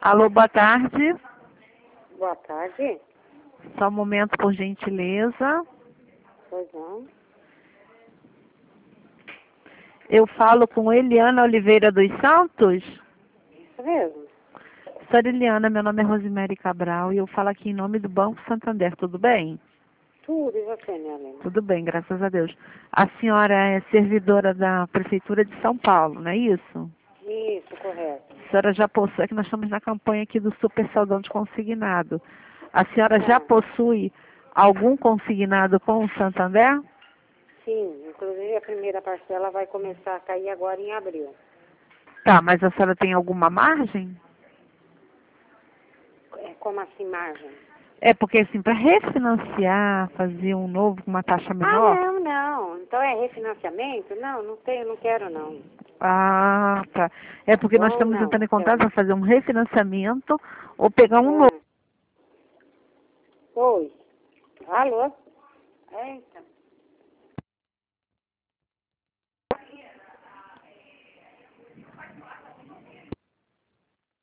Alô, boa tarde. Boa tarde. Só um momento, por gentileza. Pois não. Eu falo com Eliana Oliveira dos Santos. Isso mesmo. Senhora Eliana, meu nome é Rosemary Cabral e eu falo aqui em nome do Banco Santander, tudo bem? Tudo, e você, minha linda? Tudo bem, graças a Deus. A senhora é servidora da Prefeitura de São Paulo, não é isso? Isso, correto. A senhora já possui, é que nós estamos na campanha aqui do Super Saldão de Consignado. A senhora já possui algum consignado com o Santander? Sim, inclusive a primeira parcela vai começar a cair agora em abril. Tá, mas a senhora tem alguma margem? Como assim, margem? É porque assim, para refinanciar, fazer um novo com uma taxa Ah, menor. não. Então é refinanciamento? Não, não tenho, não quero não. Ah, tá. É porque nós Ou estamos não. entrando em contato para fazer um refinanciamento ou pegar um novo. Oi. Alô? Eita.